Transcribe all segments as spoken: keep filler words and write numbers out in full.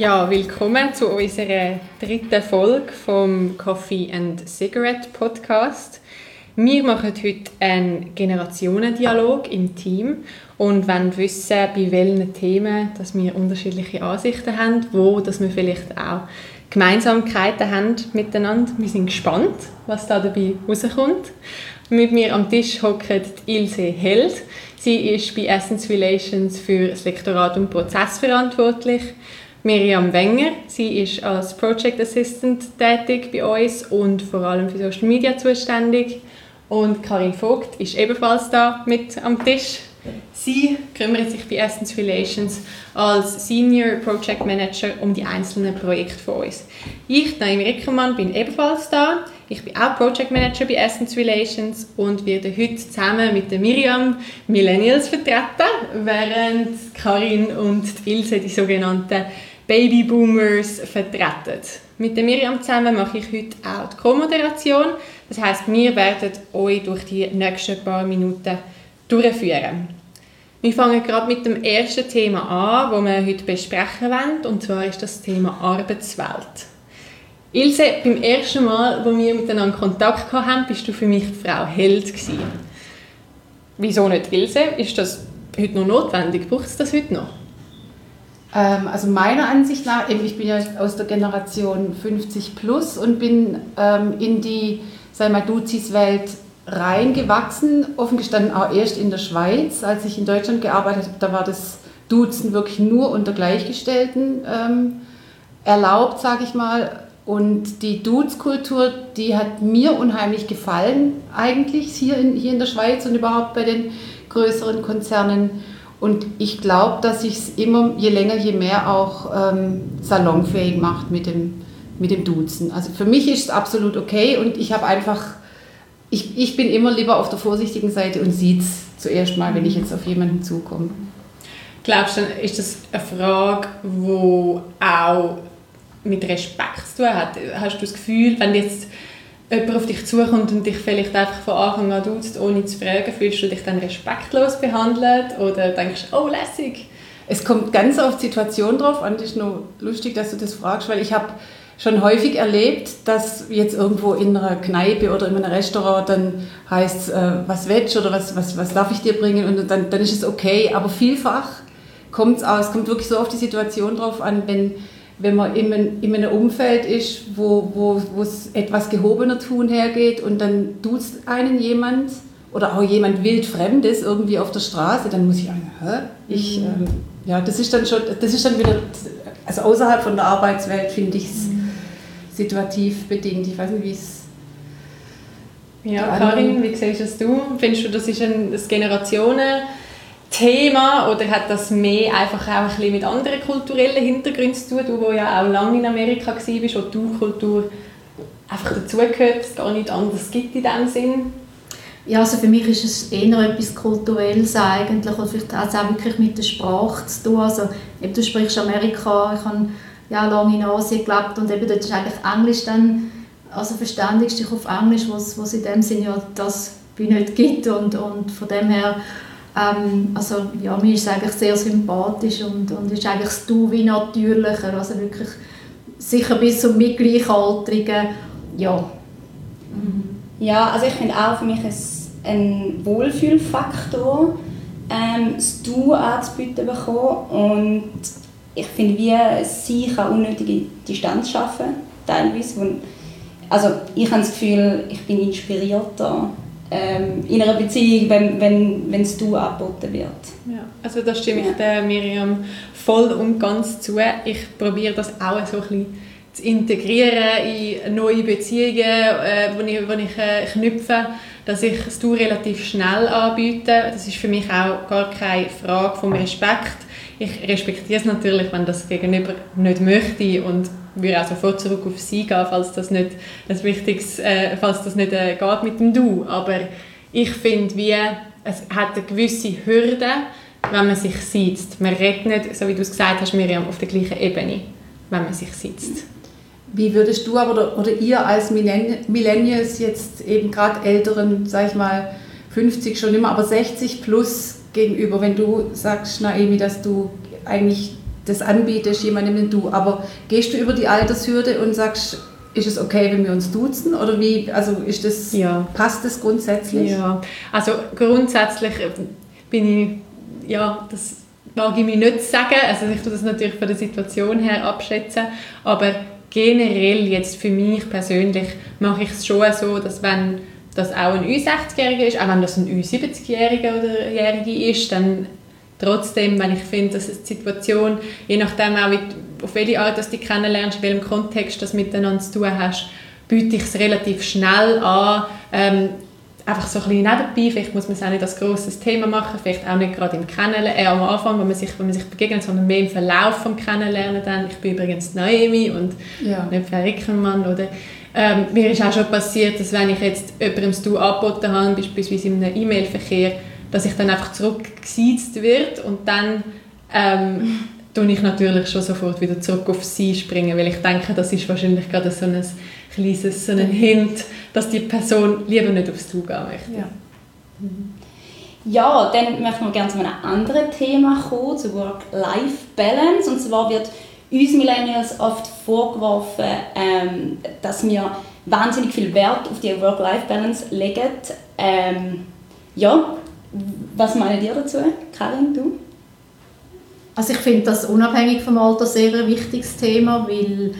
Ja, willkommen zu unserer dritten Folge vom Coffee and Cigarette Podcast. Wir machen heute einen Generationendialog im Team und wollen wissen, bei welchen Themen dass wir unterschiedliche Ansichten haben, wo dass wir vielleicht auch Gemeinsamkeiten haben miteinander. Wir sind gespannt, was da dabei rauskommt. Mit mir am Tisch hockt Ilse Held. Sie ist bei Essence Relations für das Lektorat und Prozess verantwortlich. Miriam Wenger, sie ist als Project Assistant tätig bei uns und vor allem für Social Media zuständig. Und Karin Vogt ist ebenfalls da mit am Tisch. Sie kümmert sich bei Essence Relations als Senior Project Manager um die einzelnen Projekte von uns. Ich, Naomi Rickermann, bin ebenfalls da. Ich bin auch Project Manager bei Essence Relations und werde heute zusammen mit der Miriam Millennials vertreten, während Karin und Ilse die sogenannten Babyboomers vertreten. Mit der Miriam zusammen mache ich heute auch die Co-Moderation. Das heisst, wir werden euch durch die nächsten paar Minuten durchführen. Wir fangen gerade mit dem ersten Thema an, das wir heute besprechen wollen, und zwar ist das Thema Arbeitswelt. Ilse, beim ersten Mal, als wir miteinander Kontakt hatten, bist du für mich die Frau Held gewesen. Wieso nicht Ilse? Ist das heute noch notwendig? Braucht es das heute noch? Ähm, also meiner Ansicht nach, ich bin ja aus der Generation fünfzig plus und bin ähm, in die, sagen wir mal, Duzis-Welt reingewachsen, offen gestanden auch erst in der Schweiz. Als ich in Deutschland gearbeitet habe, da war das Duzen wirklich nur unter Gleichgestellten ähm, erlaubt, sage ich mal. Und die Duz-Kultur, die hat mir unheimlich gefallen eigentlich hier in, hier in der Schweiz und überhaupt bei den größeren Konzernen. Und ich glaube, dass sich es immer, je länger, je mehr auch ähm, salonfähig macht mit dem, mit dem Duzen. Also für mich ist es absolut okay und ich habe einfach, ich, ich bin immer lieber auf der vorsichtigen Seite und sieht es zuerst mal, wenn ich jetzt auf jemanden zukomme. Glaubst du, ist das eine Frage, die auch mit Respekt zu tun hat? Hast du das Gefühl, wenn jetzt jemand auf dich zukommt und dich vielleicht einfach von Anfang an duzt, ohne zu fragen, fühlst du dich dann respektlos behandelt oder denkst du, oh, lässig? Es kommt ganz auf die Situation drauf an. Es ist nur lustig, dass du das fragst, weil ich habe schon häufig erlebt, dass jetzt irgendwo in einer Kneipe oder in einem Restaurant dann heißt äh, was willst du oder was, was, was darf ich dir bringen und dann, dann ist es okay, aber vielfach kommt es aus, es kommt wirklich so auf die Situation drauf an, wenn wenn man in einem, in einem Umfeld ist, wo, wo, wo es etwas gehobener tun hergeht und dann duzt einen jemand oder auch jemand Wildfremdes irgendwie auf der Straße, dann muss ich sagen, hä? Ich, mhm. ähm, ja, das ist dann schon, das ist dann wieder, also außerhalb von der Arbeitswelt finde ich es mhm. situativ bedingt. Ich weiß nicht, wie es... Ja, Karin, wie siehst du das? Findest du, das ist ein das Generationen... Thema oder hat das mehr einfach auch ein bisschen mit anderen kulturellen Hintergründen zu tun? Du, wo ja auch lange in Amerika warst, wo die Kultur einfach dazugehört, es gar nicht anders gibt in diesem Sinn? Ja, also für mich ist es eher etwas Kulturelles eigentlich und vielleicht hat es auch wirklich mit der Sprache zu tun. Also, eben, du sprichst Amerika, ich habe ja lange in Asien gelebt und eben dort ist eigentlich Englisch dann, also verständigst dich auf Englisch, was es in dem Sinne ja das nicht gibt und, und von dem her Ähm, also ja, mir ist es eigentlich sehr sympathisch und, und ist eigentlich das Du wie natürlicher, also wirklich sicher bis zum Mitgleichaltrigen, ja. Ja, also ich finde auch für mich ist ein Wohlfühlfaktor, ähm, das Du anzubieten bekommen und ich finde, wie sie kann unnötige Distanz schaffen, teilweise. Also ich habe das Gefühl, ich bin inspirierter in einer Beziehung, wenn, wenn, wenn das Du angeboten wird. Ja, also da stimme ich der Miriam voll und ganz zu. Ich probiere das auch so ein bisschen zu integrieren in neue Beziehungen, äh, wo ich, wo ich äh, knüpfe, dass ich das Du relativ schnell anbiete. Das ist für mich auch gar keine Frage vom Respekt. Ich respektiere es natürlich, wenn das Gegenüber nicht möchte und würde auch sofort zurück auf sie gehen, falls das nicht ein wichtiges, äh, falls das nicht äh, geht mit dem Du. Aber ich finde, wie es hat eine gewisse Hürde, wenn man sich sitzt. Man redet nicht, so wie du es gesagt hast, Miriam, auf der gleichen Ebene, wenn man sich sitzt. Wie würdest du aber oder, oder ihr als Millennials jetzt eben gerade älteren, sag ich mal, fünfzig schon immer, aber sechzig plus gegenüber, wenn du sagst, Naomi, dass du eigentlich das anbietest, jemandem im Du. Aber gehst du über die Altershürde und sagst, ist es okay, wenn wir uns duzen? Oder wie, also ist das, ja. passt das grundsätzlich? Ja, also grundsätzlich bin ich, ja, das mag ich mir nicht sagen, also ich tue das natürlich von der Situation her abschätzen, aber generell jetzt für mich persönlich mache ich es schon so, dass wenn das auch ein Ü sechzig-Jähriger ist, auch wenn das ein Ü siebzig-Jähriger oder Jährige ist, dann trotzdem, wenn ich finde, dass die Situation, je nachdem auch, auf welche Art du dich kennenlernst, in welchem Kontext du das miteinander zu tun hast, biete ich es relativ schnell an, ähm, einfach so ein bisschen nebenbei, vielleicht muss man es auch nicht als grosses Thema machen, vielleicht auch nicht gerade im Kennenlernen, äh, am Anfang, wenn man, sich, wenn man sich begegnet, sondern mehr im Verlauf des Kennenlernen dann. Ich bin übrigens Naomi und ja. nicht Frau Rickermann, oder? Ähm, mir ist auch schon passiert, dass wenn ich jetzt jemandem das Du angeboten habe, beispielsweise in einem E-Mail-Verkehr, dass ich dann einfach zurückgesiezt wird und dann ähm, tue ich natürlich schon sofort wieder zurück auf sie springen, weil ich denke, das ist wahrscheinlich gerade so ein kleines so ein Hint, dass die Person lieber nicht aufs Du gehen möchte. Ja, mhm. Ja, dann möchten wir gerne zu einem anderen Thema kommen, zu Work-Life-Balance. Und zwar wird uns Millennials oft vorgeworfen, ähm, dass wir wahnsinnig viel Wert auf die Work-Life-Balance legen. Ähm, ja, was meint ihr dazu, Karin, du? Also ich finde das unabhängig vom Alter sehr ein wichtiges Thema, weil,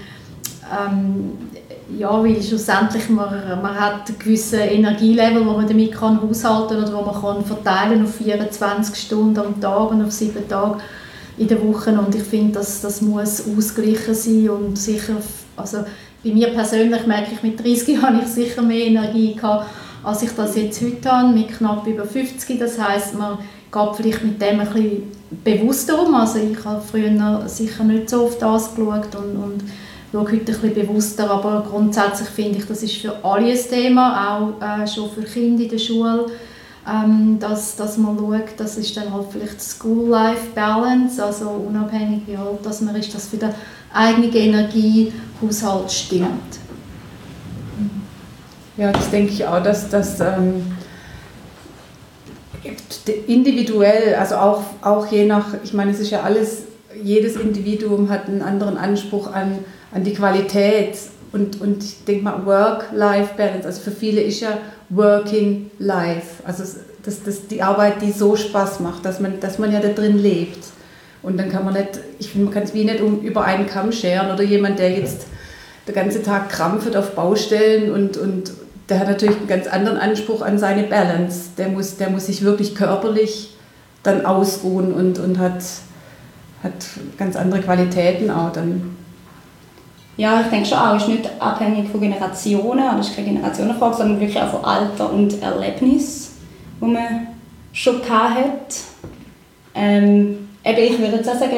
ähm, ja, weil schlussendlich man, man hat einen gewissen Energielevel, wo man damit kann haushalten kann oder wo man kann verteilen auf vierundzwanzig Stunden am Tag und auf sieben Tage in der Woche. Und ich finde, das, das muss ausgeglichen sein und sicher, also bei mir persönlich merke ich, mit dreißig habe ich sicher mehr Energie gehabt, als ich das jetzt heute habe, mit knapp über fünfzig. Das heisst, man geht vielleicht mit dem ein bisschen bewusster um. Also ich habe früher sicher nicht so auf das geschaut und, und schaue heute ein bisschen bewusster, aber grundsätzlich finde ich, das ist für alle ein Thema, auch äh, schon für Kinder in der Schule, ähm, dass, dass man schaut, das ist dann halt vielleicht School-Life-Balance, also unabhängig wie alt das man ist, dass für den eigenen Energiehaushalt stimmt. Ja, das denke ich auch, dass das ähm, individuell, also auch, auch je nach, ich meine, es ist ja alles, jedes Individuum hat einen anderen Anspruch an, an die Qualität und, und ich denke mal Work-Life-Balance, also für viele ist ja Working Life, also das, das die Arbeit, die so Spaß macht, dass man, dass man ja da drin lebt und dann kann man nicht, ich finde, man kann es wie nicht um, über einen Kamm scheren oder jemand, der jetzt den ganzen Tag krampft auf Baustellen und, und der hat natürlich einen ganz anderen Anspruch an seine Balance. Der muss, der muss sich wirklich körperlich dann ausruhen und, und hat, hat ganz andere Qualitäten auch dann. Ja, ich denke schon auch, es ist nicht abhängig von Generationen, aber es ist keine Generationenfrage, sondern wirklich auch von Alter und Erlebnis, wo man schon hat. Ähm, eben, ich würde jetzt auch sagen,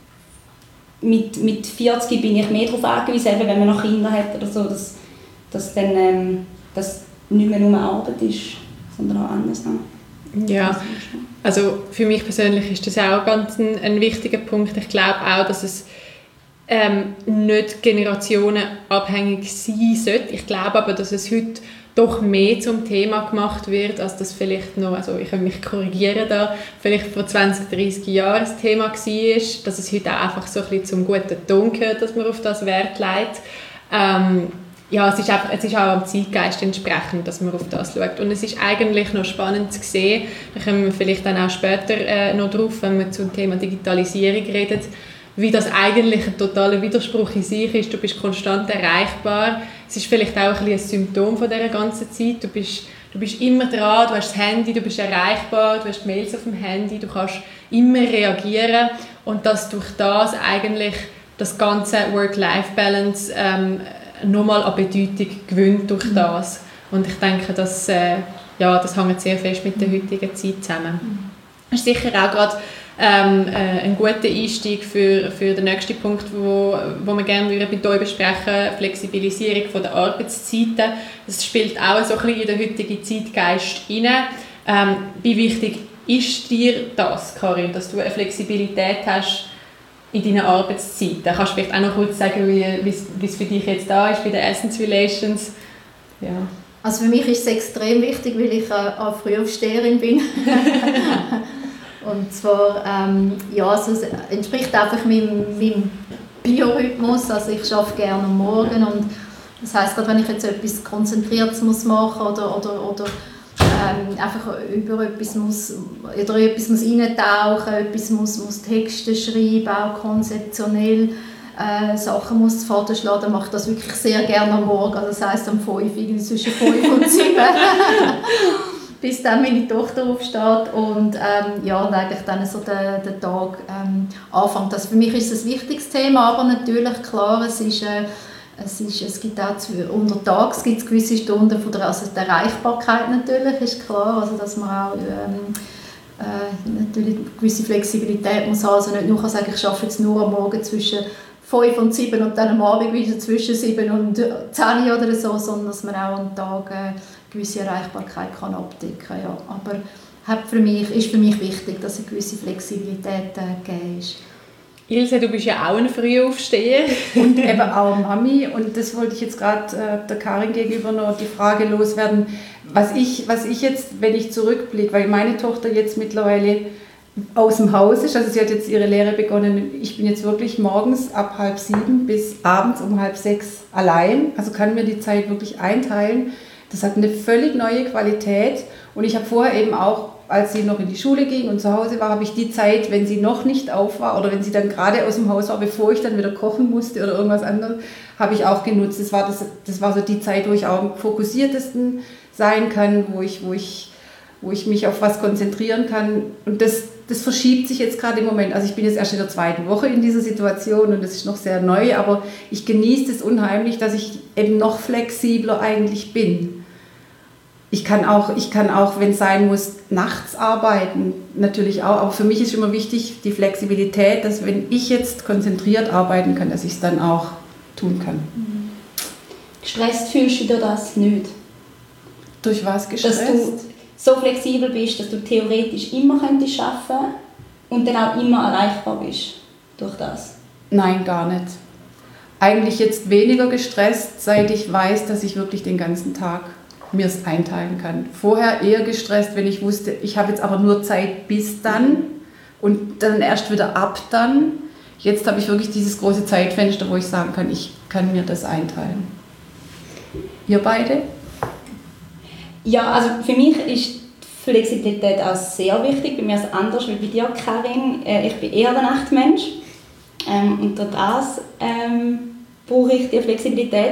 mit, mit vierzig bin ich mehr darauf angewiesen, eben, wenn man noch Kinder hat oder so, dass, dass dann ähm, dass nicht mehr nur Arbeit ist, sondern auch anders noch. Ja, also für mich persönlich ist das auch ganz ein, ein wichtiger Punkt. Ich glaube auch, dass es ähm, nicht generationenabhängig sein sollte. Ich glaube aber, dass es heute doch mehr zum Thema gemacht wird, als das vielleicht noch, also ich kann mich korrigieren da, vielleicht vor zwanzig, dreissig Jahren das Thema war, dass es heute auch einfach so ein bisschen zum guten Ton gehört, dass man auf das Wert legt. Ähm, ja, es ist, einfach, es ist auch am Zeitgeist entsprechend, dass man auf das schaut. Und es ist eigentlich noch spannend zu sehen, da kommen wir vielleicht dann auch später äh, noch drauf, wenn wir zum Thema Digitalisierung reden, wie das eigentlich ein totaler Widerspruch in sich ist. Du bist konstant erreichbar. Es ist vielleicht auch ein, bisschen ein Symptom von dieser ganzen Zeit. Du bist, du bist immer dran, du hast das Handy, du bist erreichbar, du hast Mails auf dem Handy, du kannst immer reagieren. Und dass durch das eigentlich das ganze Work-Life-Balance ähm, nochmal an Bedeutung gewinnt durch das. Und ich denke, dass, äh, ja, das hängt sehr fest mit der heutigen Zeit zusammen. Das ist sicher auch gerade ähm, äh, ein guter Einstieg für, für den nächsten Punkt, wo, wo wir gerne mit euch besprechen, Flexibilisierung von der Arbeitszeiten. Das spielt auch so ein bisschen in den heutigen Zeitgeist hinein. Ähm, wie wichtig ist dir das, Karin, dass du eine Flexibilität hast in deinen Arbeitszeiten? Kannst du vielleicht auch noch kurz sagen, wie es für dich jetzt da ist bei den Essence-Relations? Ja. Also für mich ist es extrem wichtig, weil ich eine Frühaufsteherin bin. Und zwar, ähm, ja, also es entspricht einfach meinem, meinem Biorhythmus. Also ich arbeite gerne am Morgen und das heisst, gerade wenn ich jetzt etwas Konzentriertes muss machen oder, oder, oder ähm, einfach über etwas muss, oder etwas muss reintauchen, etwas muss, muss Texte schreiben, auch konzeptionell äh, Sachen muss vorschlagen, dann mache ich das wirklich sehr gerne am Morgen. Also das heisst am fünf, irgendwie zwischen fünf und sieben. Bis dann meine Tochter aufsteht und ähm, ja, und eigentlich dann so der, der Tag ähm, anfängt. Also für mich ist es ein wichtiges Thema, aber natürlich, klar, es ist, äh, es ist, es gibt auch untertags gibt es gewisse Stunden von der, also die Erreichbarkeit natürlich, ist klar, also dass man auch ähm, äh, natürlich eine gewisse Flexibilität muss haben, also nicht nur sagen, ich arbeite jetzt nur am Morgen zwischen fünf und sieben und dann am Abend wieder zwischen sieben und zehn oder so, sondern dass man auch am Tag äh, gewisse Erreichbarkeit kann abdecken kann. Ja. Aber hat für mich, ist für mich wichtig, dass eine gewisse Flexibilität äh, gegeben ist. Ilse, du bist ja auch ein Frühaufsteher. Und eben auch Mami. Und das wollte ich jetzt gerade äh, der Karin gegenüber noch die Frage loswerden, was ich, was ich jetzt, wenn ich zurückblicke, weil meine Tochter jetzt mittlerweile aus dem Haus ist, also sie hat jetzt ihre Lehre begonnen, ich bin jetzt wirklich morgens ab halb sieben bis abends um halb sechs allein, also kann mir die Zeit wirklich einteilen. Das hat eine völlig neue Qualität und ich habe vorher eben auch, als sie noch in die Schule ging und zu Hause war, habe ich die Zeit, wenn sie noch nicht auf war oder wenn sie dann gerade aus dem Haus war, bevor ich dann wieder kochen musste oder irgendwas anderes, habe ich auch genutzt. Das war, das, das war so die Zeit, wo ich auch am fokussiertesten sein kann, wo ich, wo ich, wo ich mich auf was konzentrieren kann und das Das verschiebt sich jetzt gerade im Moment. Also ich bin jetzt erst in der zweiten Woche in dieser Situation und das ist noch sehr neu, aber ich genieße es unheimlich, dass ich eben noch flexibler eigentlich bin. Ich kann auch, ich kann auch, wenn es sein muss, nachts arbeiten, natürlich auch. Aber für mich ist immer wichtig die Flexibilität, dass wenn ich jetzt konzentriert arbeiten kann, dass ich es dann auch tun kann. Gestresst fühlst du dir das nicht? Durch was gestresst? Dass du so flexibel bist, dass du theoretisch immer könntest arbeiten und dann auch immer erreichbar bist durch das? Nein, gar nicht. Eigentlich jetzt weniger gestresst, seit ich weiß, dass ich wirklich den ganzen Tag mir es einteilen kann. Vorher eher gestresst, wenn ich wusste, ich habe jetzt aber nur Zeit bis dann und dann erst wieder ab dann. Jetzt habe ich wirklich dieses große Zeitfenster, wo ich sagen kann, ich kann mir das einteilen. Ihr beide? Ja, also für mich ist die Flexibilität auch sehr wichtig. Bei mir ist es anders als bei dir, Karin. Ich bin eher der Nachtmensch ähm, und durch das ähm, brauche ich die Flexibilität.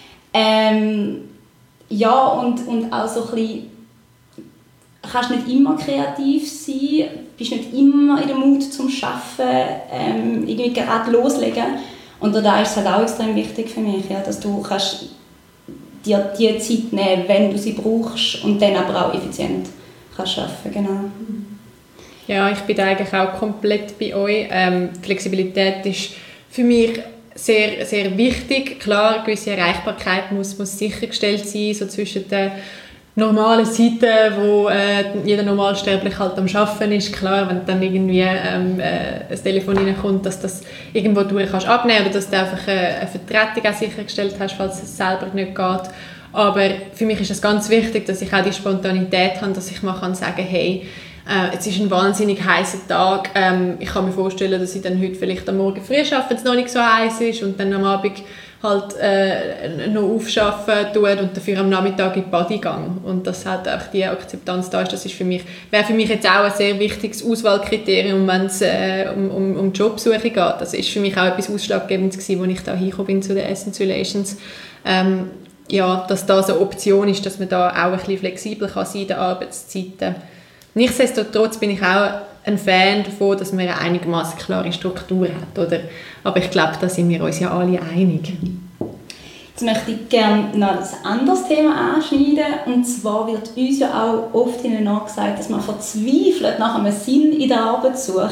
Ähm, ja, und, und auch so ein bisschen, kannst nicht immer kreativ sein, bist nicht immer in der Mut zum Arbeiten, ähm, irgendwie gerade loslegen. Und da ist es halt auch extrem wichtig für mich, ja, dass du kannst dir die Zeit nehmen, wenn du sie brauchst und dann aber auch effizient kannst arbeiten, genau. Ja, ich bin da eigentlich auch komplett bei euch. Ähm, Flexibilität ist für mich sehr, sehr wichtig. Klar, eine gewisse Erreichbarkeit muss, muss sichergestellt sein, so zwischen den normalen Zeiten, wo äh, jeder Normalsterbliche halt am Arbeiten ist. Klar, wenn dann irgendwie ähm, äh, ein Telefon reinkommt, dass das irgendwo durch kannst abnehmen oder dass du einfach äh, eine Vertretung auch sichergestellt hast, falls es selber nicht geht. Aber für mich ist es ganz wichtig, dass ich auch die Spontanität habe, dass ich mal kann sagen, hey, äh, jetzt ist ein wahnsinnig heißer Tag. Ähm, ich kann mir vorstellen, dass ich dann heute vielleicht am Morgen früh arbeite, wenn es noch nicht so heiß ist und dann am Abend halt äh, noch aufschaffen tut und dafür am Nachmittag in die Body gehe. Und dass halt auch die Akzeptanz da ist, das ist für mich, wäre für mich jetzt auch ein sehr wichtiges Auswahlkriterium, wenn es äh, um, um, um Jobsuche geht. Das ist für mich auch etwas Ausschlaggebendes gewesen, als ich da hingekommen bin zu den Essentialations. Ähm, ja, dass das eine Option ist, dass man da auch ein bisschen flexibel kann sein in den Arbeitszeiten. Nichtsdestotrotz bin ich auch ein Fan davon, dass man eine einigermaßen klare Struktur hat, oder? Aber ich glaube, da sind wir uns ja alle einig. Jetzt möchte ich gerne noch ein anderes Thema anschneiden. Und zwar wird uns ja auch oft nachgesagt, dass man verzweifelt nach einem Sinn in der Arbeit sucht.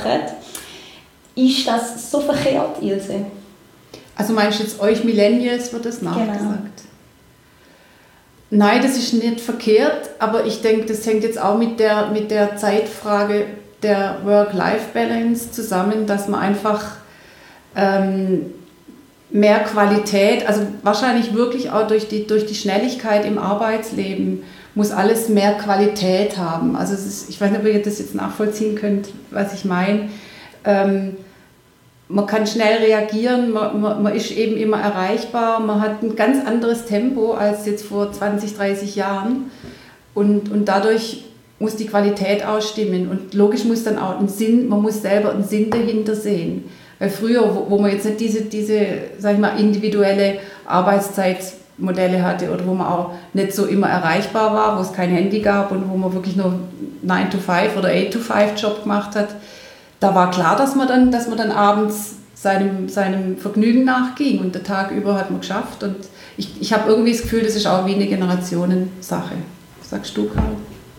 Ist das so verkehrt, Ilse? Also meinst du jetzt euch Millennials, wird das nachgesagt? Genau. Nein, das ist nicht verkehrt, aber ich denke, das hängt jetzt auch mit der, mit der Zeitfrage der Work-Life-Balance zusammen, dass man einfach ähm, mehr Qualität, also wahrscheinlich wirklich auch durch die, durch die Schnelligkeit im Arbeitsleben, muss alles mehr Qualität haben. Also es ist, ich weiß nicht, ob ihr das jetzt nachvollziehen könnt, was ich meine. Ähm, man kann schnell reagieren, man, man, man ist eben immer erreichbar, man hat ein ganz anderes Tempo als jetzt vor zwanzig, dreißig Jahren und, und dadurch muss die Qualität auch stimmen und logisch muss dann auch ein Sinn, man muss selber einen Sinn dahinter sehen. Weil früher, wo, wo man jetzt nicht diese, diese sag ich mal, individuelle Arbeitszeitmodelle hatte oder wo man auch nicht so immer erreichbar war, wo es kein Handy gab und wo man wirklich nur nine to five oder eight to five Job gemacht hat, da war klar, dass man dann, dass man dann abends seinem, seinem Vergnügen nachging und den Tag über hat man geschafft. Und ich, ich habe irgendwie das Gefühl, das ist auch wie eine Generationensache. Was sagst du, Karl?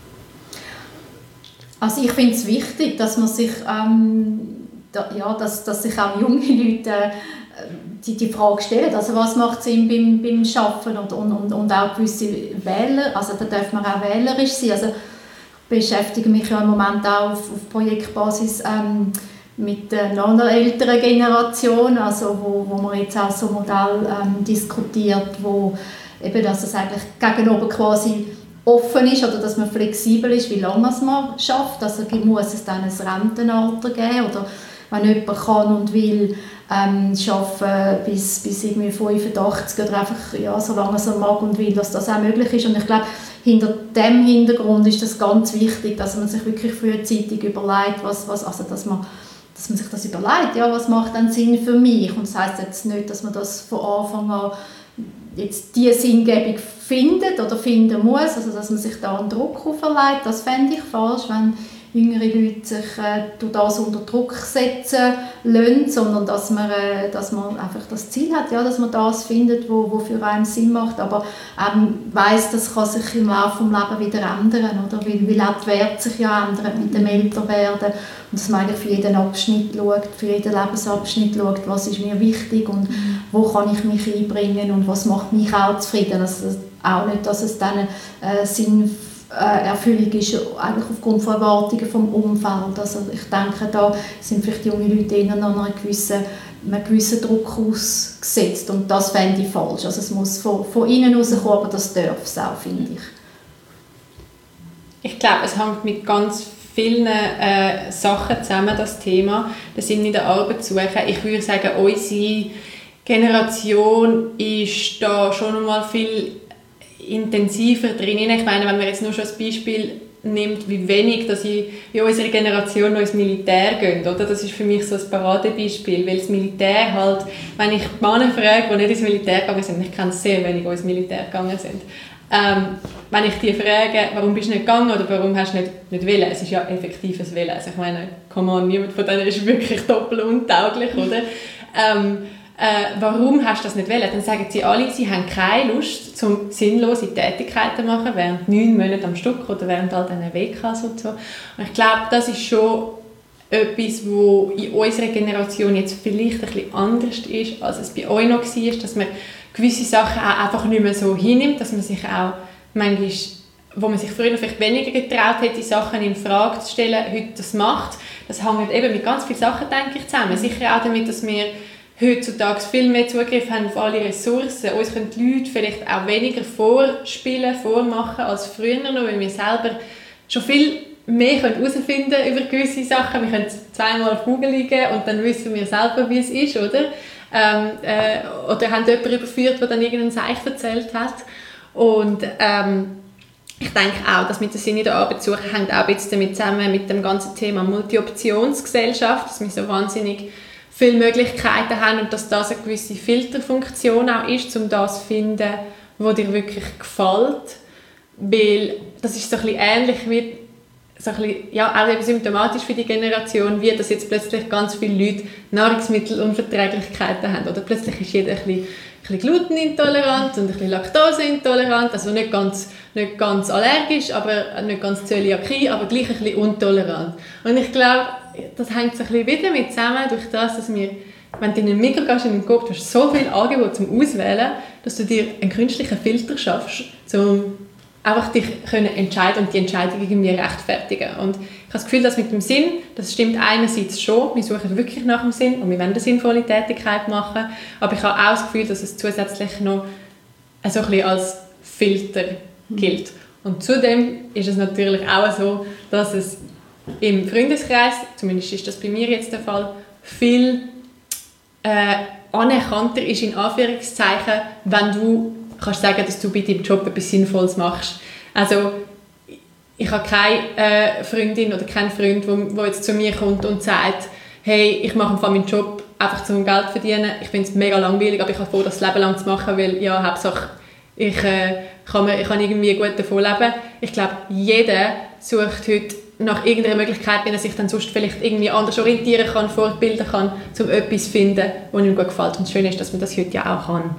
Also ich finde es wichtig, dass man sich, ähm, da, ja, dass, dass sich auch junge Leute äh, die, die Frage stellen, also was macht Sinn beim, beim Arbeiten und, und, und, und auch gewisse Wähler, also da darf man auch wählerisch sein. Also beschäftige mich ja im Moment auch auf, auf Projektbasis ähm, mit der noch einer älteren Generation, also wo, wo man jetzt auch so ein Modell ähm, diskutiert, wo eben, dass es eigentlich gegenüber quasi offen ist oder dass man flexibel ist, wie lange man es schafft. Also muss es dann ein Rentenalter geben oder wenn jemand kann und will ähm, arbeiten bis, bis irgendwie fünfundachtzig oder einfach ja, so lange er mag und will, dass das auch möglich ist. Und ich glaube, hinter dem Hintergrund ist es ganz wichtig, dass man sich wirklich frühzeitig überlegt, was, was, also dass man, dass man sich das überlegt, ja, was macht dann Sinn für mich. Und das heisst jetzt nicht, dass man das von Anfang an jetzt diese Sinngebung findet oder finden muss, also dass man sich da einen Druck auferlegt, das fände ich falsch, wenn jüngere Leute sich äh, durch das unter Druck setzen lassen, sondern dass man, äh, dass man einfach das Ziel hat, ja, dass man das findet, wo, wo für einen Sinn macht, aber ähm, weiss, das kann sich im Laufe des Lebens wieder ändern, oder? Weil, weil auch die Werte sich ja ändern mit dem Älterwerden und dass man eigentlich für jeden Abschnitt schaut, für jeden Lebensabschnitt schaut, was ist mir wichtig und wo kann ich mich einbringen und was macht mich auch zufrieden. Also auch nicht, dass es dann äh, Sinn Erfüllung ist eigentlich aufgrund von Erwartungen vom Umfeld. Also ich denke, da sind vielleicht junge Leute eher noch einem gewissen, einem gewissen Druck ausgesetzt und das fände ich falsch. Also es muss von, von innen rauskommen, aber das darf es auch, finde ich. Ich glaube, es hängt mit ganz vielen äh, Sachen zusammen, das Thema. Das sind in der Arbeit suchen. Ich würde sagen, unsere Generation ist da schon einmal viel intensiver drin. Ich meine, wenn man jetzt nur schon das Beispiel nimmt, wie wenig dass in unserer Generation noch ins Militär gehen, oder? Das ist für mich so ein Paradebeispiel, weil das Militär halt, wenn ich die Männer frage, die nicht ins Militär gegangen sind, ich kenne sehr wenig, die ins Militär gegangen sind, ähm, wenn ich die frage, warum bist du nicht gegangen oder warum hast du nicht, nicht wollen, es ist ja effektives Willen. Also ich meine, come on, niemand von denen ist wirklich doppelt untauglich, oder? Ähm, Äh, warum hast du das nicht wollen? Dann sagen sie alle, sie haben keine Lust, um sinnlose Tätigkeiten zu machen, während neun Monate am Stück oder während all diesen W Ks und so. Und ich glaube, das ist schon etwas, was in unserer Generation jetzt vielleicht ein bisschen anders ist, als es bei euch noch war, dass man gewisse Sachen auch einfach nicht mehr so hinnimmt, dass man sich auch manchmal, wo man sich früher vielleicht weniger getraut hätte, Sachen in Frage zu stellen, heute das macht. Das hängt eben mit ganz vielen Sachen, denke ich, zusammen. Sicher auch damit, dass wir heutzutage viel mehr Zugriff haben auf alle Ressourcen. Uns können die Leute vielleicht auch weniger vorspielen, vormachen als früher noch, weil wir selber schon viel mehr herausfinden können über gewisse Sachen. Wir können zweimal auf Google liegen und dann wissen wir selber, wie es ist, oder? Ähm, äh, oder haben jemanden überführt, der dann irgendeinen Seich erzählt hat. Und ähm, ich denke auch, dass mit der Sinn in der Arbeit suchen hängt auch jetzt damit zusammen mit dem ganzen Thema Multi-Optionsgesellschaft, dass wir so wahnsinnig viele Möglichkeiten haben und dass das eine gewisse Filterfunktion auch ist, um das zu finden, was dir wirklich gefällt. Weil das ist so ein bisschen ähnlich wie, so ein bisschen, ja, auch eben symptomatisch für die Generation, wie dass jetzt plötzlich ganz viele Leute Nahrungsmittelunverträglichkeiten haben. Oder plötzlich ist jeder ein bisschen, ein bisschen glutenintolerant und ein bisschen laktoseintolerant, also nicht ganz, nicht ganz allergisch, aber nicht ganz Zöliakie, aber gleich ein bisschen intolerant. Und ich glaube, das hängt so ein bisschen wieder mit zusammen, durch das, dass wir, wenn du in einen Mikro gehst, in den Coop, du hast so viel Angebot zum Auswählen, dass du dir einen künstlichen Filter schaffst, um einfach dich können entscheiden und die Entscheidung irgendwie rechtfertigen. Und ich habe das Gefühl, dass mit dem Sinn, das stimmt einerseits schon, wir suchen wirklich nach dem Sinn und wir wollen eine sinnvolle Tätigkeit machen, aber ich habe auch das Gefühl, dass es zusätzlich noch so ein bisschen als Filter gilt. Und zudem ist es natürlich auch so, dass es im Freundeskreis, zumindest ist das bei mir jetzt der Fall, viel äh, anerkannter ist, in Anführungszeichen, wenn du kannst sagen, dass du bei deinem Job etwas Sinnvolles machst. Also ich habe keine äh, Freundin oder keinen Freund, der jetzt zu mir kommt und sagt, hey, ich mache meinen Job einfach zum Geld zu verdienen. Ich finde es mega langweilig, aber ich habe vor, das Leben lang zu machen, weil ja, Hauptsache ich, äh, kann, mir, ich kann irgendwie gut davon leben. Ich glaube, jeder sucht heute nach irgendeiner Möglichkeit, wenn er sich dann sonst vielleicht irgendwie anders orientieren kann, fortbilden kann, um etwas zu finden, was ihm gut gefällt. Und das Schöne ist, dass man das heute ja auch kann.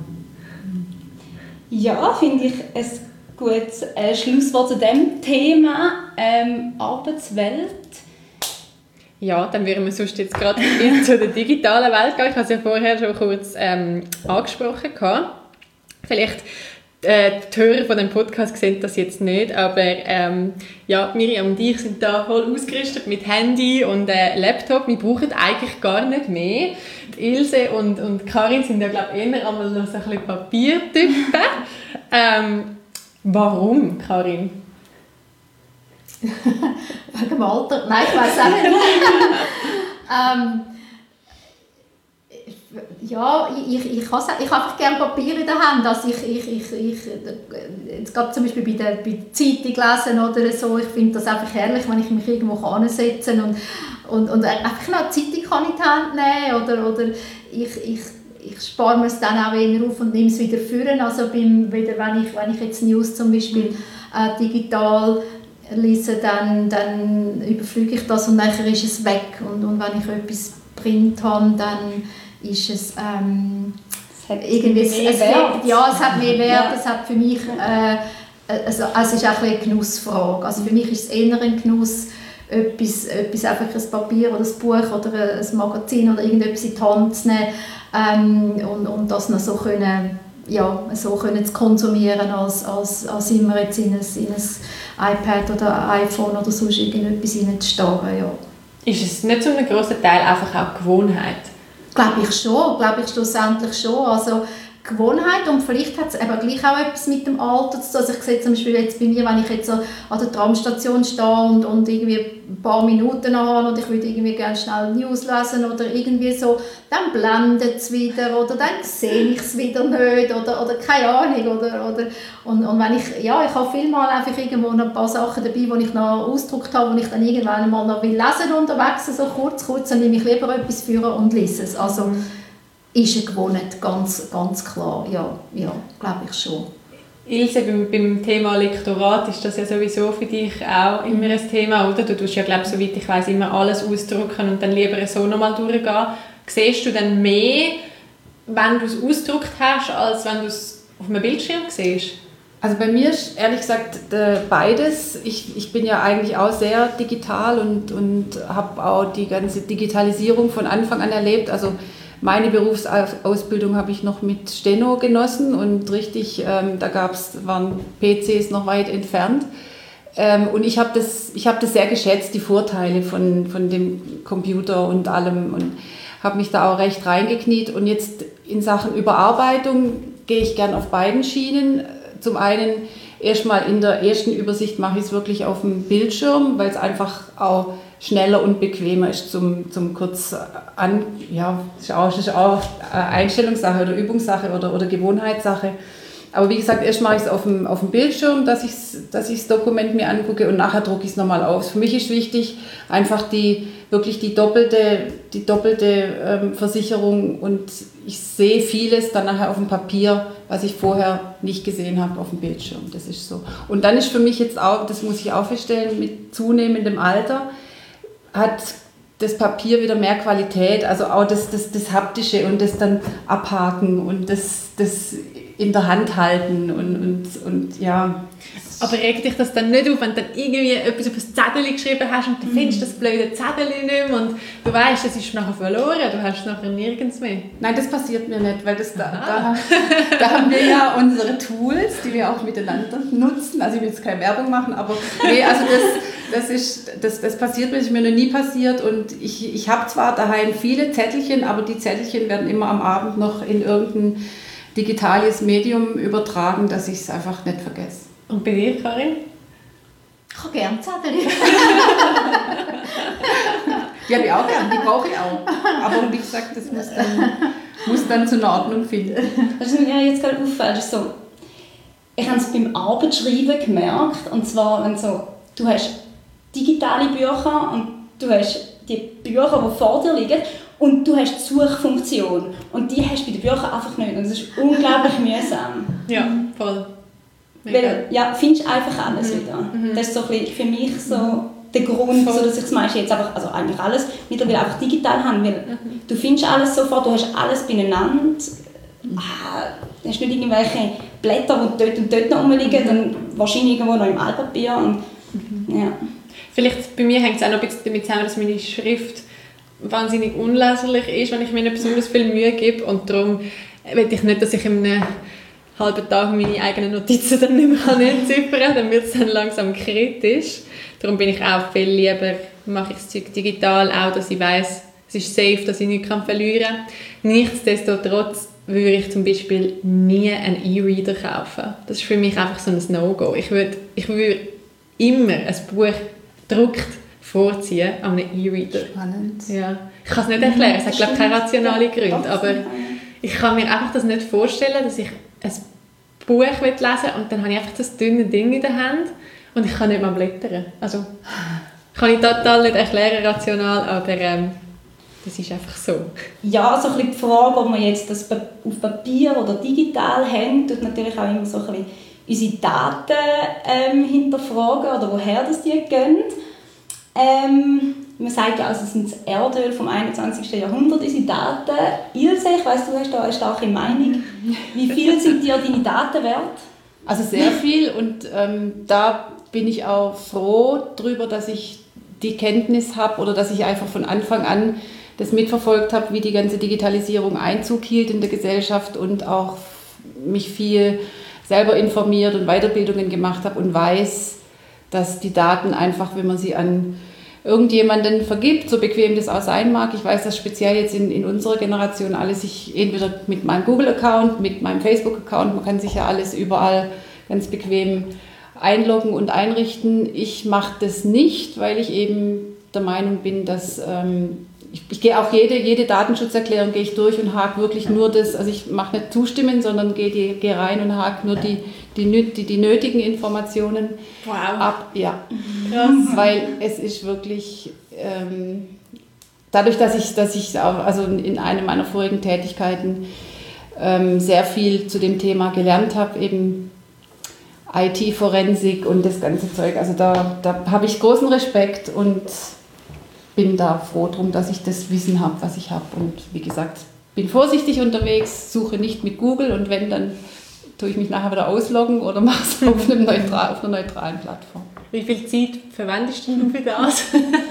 Ja, finde ich ein gutes äh, Schlusswort zu diesem Thema. Ähm, Arbeitswelt. Ja, dann würden wir sonst jetzt gerade zu der digitalen Welt gehen. Ich habe es ja vorher schon kurz ähm, angesprochen. Vielleicht äh, die Hörer von dem Podcast sehen das jetzt nicht, aber ähm, ja, Miriam und ich sind da voll ausgerüstet mit Handy und äh, Laptop. Wir brauchen eigentlich gar nicht mehr. Die Ilse und, und Karin sind ja, glaube ich, eher einmal noch so ein bisschen Papiertypen. ähm, warum, Karin? Wegen dem Alter? Nein, ich weiß auch nicht. ähm, ja, ich, ich, ich, habe, ich habe einfach gerne Papier in der Hand. Also ich, ich, ich, ich, jetzt gerade zum Beispiel bei der, bei der Zeitung lesen oder so, ich finde das einfach herrlich, wenn ich mich irgendwo hinsetzen kann und, und, und einfach noch eine Zeitung kann in die Hand nehmen oder, oder ich, ich, ich spare mir es dann auch wieder auf und nehme es wieder führen. Also beim, wieder, wenn, ich, wenn ich jetzt News zum Beispiel äh, digital lese, dann, dann überflüge ich das und nachher ist es weg. Und, und wenn ich etwas Print habe, dann ist es ähm, es hat irgendwie mehr es, Wert. Es, ja, es hat mehr Wert. Ja. Es hat für mich äh, also, es ist auch eine Genussfrage. Also für mich ist es eher ein Genuss, etwas, etwas einfach ein Papier oder ein Buch oder ein Magazin oder irgendetwas in die Hand zu nehmen ähm, und, und das noch so können, ja, so können zu konsumieren, als, als, als immer jetzt in ein, in ein iPad oder ein iPhone oder sonst irgendetwas hineinzustarren. Ja. Ist es nicht zu einem grossen Teil einfach auch Gewohnheit? Glaube ich schon, glaube ich schlussendlich schon. Also Gewohnheit und vielleicht hat es eben gleich auch etwas mit dem Alter zu tun. Also ich sehe zum Beispiel jetzt bei mir, wenn ich jetzt so an der Tramstation stehe und, und irgendwie ein paar Minuten habe und ich würde irgendwie gerne schnell News lesen oder irgendwie so, dann blendet es wieder oder dann sehe ich es wieder nicht oder, oder keine Ahnung. Oder, oder, und, und wenn ich, ja, ich habe vielmal einfach irgendwo noch ein paar Sachen dabei, die ich noch ausgedruckt habe, die ich dann irgendwann mal noch will lesen unterwegs, so kurz, kurz, dann nehme ich lieber etwas führen und lese es. Also, mhm. Ist eine Gewohnheit, ganz, ganz klar, ja, ja, glaube ich schon. Ilse, beim, beim Thema Lektorat ist das ja sowieso für dich auch immer ein Thema, oder? Du tust ja, glaube ich, soweit ich weiss, immer alles ausdrucken und dann lieber so nochmal durchgehen. Siehst du dann mehr, wenn du es ausgedruckt hast, als wenn du es auf einem Bildschirm siehst? Also bei mir ist ehrlich gesagt beides. Ich, ich bin ja eigentlich auch sehr digital und, und habe auch die ganze Digitalisierung von Anfang an erlebt. Also meine Berufsausbildung habe ich noch mit Steno genossen und richtig, ähm, da gab's, waren P Cs noch weit entfernt. Ähm, und ich habe das, ich hab das sehr geschätzt, die Vorteile von, von dem Computer und allem und habe mich da auch recht reingekniet. Und jetzt in Sachen Überarbeitung gehe ich gern auf beiden Schienen. Zum einen erstmal in der ersten Übersicht mache ich es wirklich auf dem Bildschirm, weil es einfach auch schneller und bequemer ist zum, zum kurz an, ja, ist auch, ist auch Einstellungssache oder Übungssache oder, oder Gewohnheitssache. Aber wie gesagt, erst mache ich es auf dem, auf dem Bildschirm, dass ich dass ich das Dokument mir angucke und nachher drucke ich es nochmal aus. Für mich ist wichtig, einfach die, wirklich die doppelte, die doppelte ähm, Versicherung und ich sehe vieles dann nachher auf dem Papier, was ich vorher nicht gesehen habe auf dem Bildschirm. Das ist so. Und dann ist für mich jetzt auch, das muss ich auch feststellen, mit zunehmendem Alter, hat das Papier wieder mehr Qualität, also auch das, das, das Haptische und das dann abhaken und das, das in der Hand halten und, und, und ja. Aber regt dich das dann nicht auf, wenn du dann irgendwie etwas auf ein Zettel geschrieben hast und du mhm. findest das blöde Zettel nicht mehr und du weißt, es ist nachher verloren, du hast nachher nirgends mehr? Nein, das passiert mir nicht, weil das da, da, da haben wir ja unsere Tools, die wir auch miteinander nutzen. Also ich will jetzt keine Werbung machen, aber nee, also das, das, ist, das, das passiert mir, das ist mir noch nie passiert und ich, ich habe zwar daheim viele Zettelchen, aber die Zettelchen werden immer am Abend noch in irgendein digitales Medium übertragen, dass ich es einfach nicht vergesse. Und bei dir, Karin? Ich habe gerne Zettel. Die habe ich auch gerne, die brauche ich auch. Aber wie gesagt, das muss dann, muss dann zu einer Ordnung finden. Was mir jetzt gerade auffällt, ist so, ich habe es beim Arbeitsschreiben gemerkt, und zwar, wenn so, du hast digitale Bücher und du hast die Bücher, die vor dir liegen, und du hast die Suchfunktion. Und die hast du bei den Büchern einfach nicht. Und das ist unglaublich mühsam. Ja, voll. Weil, ja, findest einfach alles mhm. wieder. Mhm. Das ist so ein bisschen für mich so der Grund, so dass ich das meiste jetzt einfach, also eigentlich alles mittlerweile einfach digital habe, weil mhm. du findest alles sofort, du hast alles beieinander. Ah, du hast nicht irgendwelche Blätter, die dort und dort noch rumliegen, mhm. dann wahrscheinlich irgendwo noch im Altpapier. Und, mhm. ja. Vielleicht bei mir hängt es auch noch ein bisschen damit zusammen, dass meine Schrift wahnsinnig unleserlich ist, wenn ich mir nicht besonders viel Mühe gebe, und darum will ich nicht, dass ich in einem halben Tag meine eigenen Notizen dann nicht mehr entziffern kann, dann wird es dann langsam kritisch. Darum bin ich auch viel lieber, mache ich das Zeug digital, auch dass ich weiss, es ist safe, dass ich nichts verlieren kann. Nichtsdestotrotz würde ich zum Beispiel nie einen E-Reader kaufen. Das ist für mich einfach so ein No-Go. Ich würde, ich würde immer ein Buch gedruckt vorziehen an einem E-Reader. Spannend. Ja. Ich kann es nicht erklären, es hat glaube ich keine rationalen Gründe, aber ich kann mir einfach das nicht vorstellen, dass ich ein Buch lesen will und dann habe ich einfach das dünne Ding in der Hand und ich kann nicht mal blättern. Also kann ich total nicht erklären, rational, aber ähm, das ist einfach so. Ja, so ein bisschen die Frage, ob wir jetzt das auf Papier oder digital haben, tut natürlich auch immer so ein bisschen unsere Daten ähm, hinterfragen oder woher das die gehen. Ähm, man sagt ja, also es sind das Erdöl vom einundzwanzigsten Jahrhundert, unsere Daten. Ilse, ich weiss, du hast da eine starke Meinung. Wie viel sind dir deine Daten wert? Also sehr viel, und ähm, da bin ich auch froh darüber, dass ich die Kenntnis habe oder dass ich einfach von Anfang an das mitverfolgt habe, wie die ganze Digitalisierung Einzug hielt in der Gesellschaft und auch mich viel selber informiert und Weiterbildungen gemacht habe und weiß, dass die Daten einfach, wenn man sie an irgendjemanden vergibt, so bequem das auch sein mag. Ich weiß, dass speziell jetzt in, in unserer Generation alles sich entweder mit meinem Google-Account, mit meinem Facebook-Account, man kann sich ja alles überall ganz bequem einloggen und einrichten. Ich mache das nicht, weil ich eben der Meinung bin, dass ähm, ich, ich gehe auch jede, jede Datenschutzerklärung gehe ich durch und hake wirklich nur das, also ich mache nicht zustimmen, sondern gehe, die, gehe rein und hake nur die, die, die, die nötigen Informationen wow. ab. Ja. Krass. Weil es ist wirklich, ähm, dadurch, dass ich, dass ich auch, also in einer meiner vorigen Tätigkeiten ähm, sehr viel zu dem Thema gelernt habe, eben I T-Forensik und das ganze Zeug, also da, da habe ich großen Respekt und bin da froh drum, dass ich das Wissen habe, was ich habe. Und wie gesagt, bin vorsichtig unterwegs, suche nicht mit Google, und wenn, dann tue ich mich nachher wieder ausloggen oder mache es auf, einem neutral, auf einer neutralen Plattform. Wie viel Zeit verwendest du für das?